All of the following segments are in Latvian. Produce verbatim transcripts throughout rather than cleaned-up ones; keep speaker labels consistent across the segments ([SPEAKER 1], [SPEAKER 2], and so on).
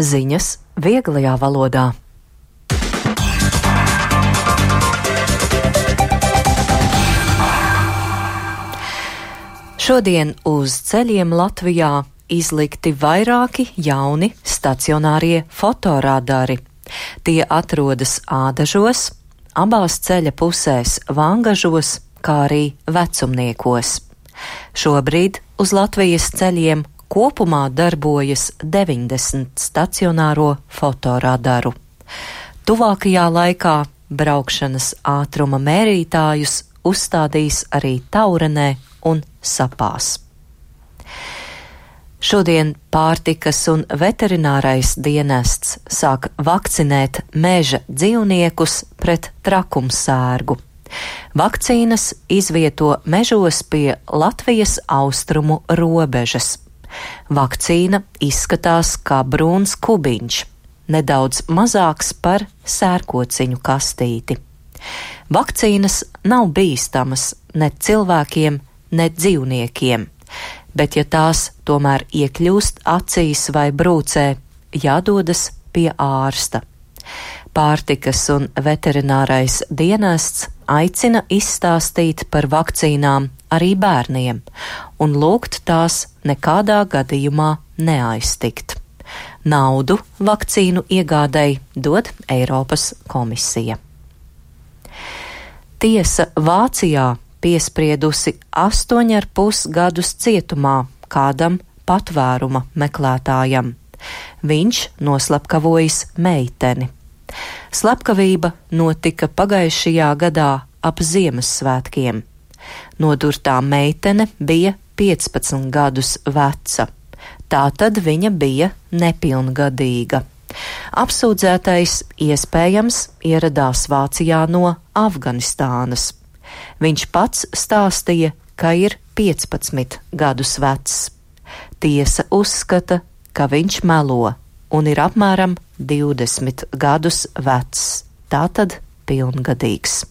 [SPEAKER 1] Ziņas vieglajā valodā. Šodien uz ceļiem Latvijā izlikti vairāki jauni stacionārie fotorādari. Tie atrodas Ādažos, abās ceļa pusēs Vangažos, kā arī Vecumniekos. Šobrīd uz Latvijas ceļiem kopumā darbojas deviņdesmit stacionāro fotoradaru. Tuvākajā laikā braukšanas ātruma mērītājus uzstādīs arī Taurenē un Sapās. Šodien pārtikas un veterinārais dienests sāk vakcinēt meža dzīvniekus pret trakumsērgu. Vakcīnas izvieto mežos pie Latvijas austrumu robežas. Vakcīna izskatās kā brūns kubiņš, nedaudz mazāks par sērkociņu kastīti. Vakcīnas nav bīstamas ne cilvēkiem, ne dzīvniekiem, bet ja tās tomēr iekļūst acīs vai brūcē, jādodas pie ārsta. Pārtikas un veterinārais dienests aicina izstāstīt par vakcīnām arī bērniem un lūgt tās nekādā gadījumā neaiztikt. Naudu vakcīnu iegādei dod Eiropas komisija. Tiesa Vācijā piespriedusi astoņi ar pus gadus cietumā kādam patvēruma meklētājam. Viņš noslepkavojis meiteni. Slepkavība notika pagājušajā gadā ap Ziemassvētkiem. Nodurtā meitene bija piecpadsmit gadus veca. Tātad viņa bija nepilngadīga. Apsūdzētais iespējams ieradās Vācijā no Afganistānas. Viņš pats stāstīja, ka ir piecpadsmit gadus vecs. Tiesa uzskata, ka viņš melo un ir apmēram divdesmit gadus vecs, tātad pilngadīgs.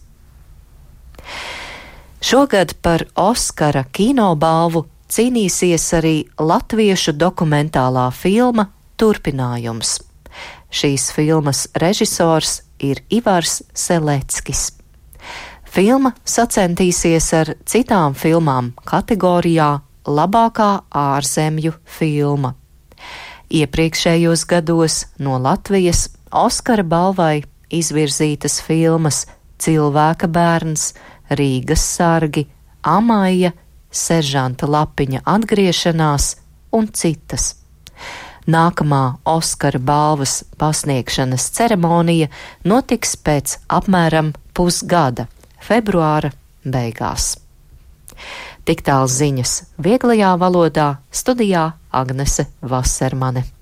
[SPEAKER 1] Šogad par Oskara kinobalvu cīnīsies arī latviešu dokumentālā filma Turpinājums. Šīs filmas režisors ir Ivars Seleckis. Filma sacentīsies ar citām filmām kategorijā Labākā ārzemju filma. Iepriekšējos gados no Latvijas Oskara balvai izvirzītas filmas Cilvēka bērns, Rīgas sargi, Amaja, Seržanta Lapiņa atgriešanās un citas. Nākamā Oskara balvas pasniegšanas ceremonija notiks pēc apmēram pusgada, februāra beigās. Tik tālu ziņas vieglajā valodā, studijā Agnese Vasermane.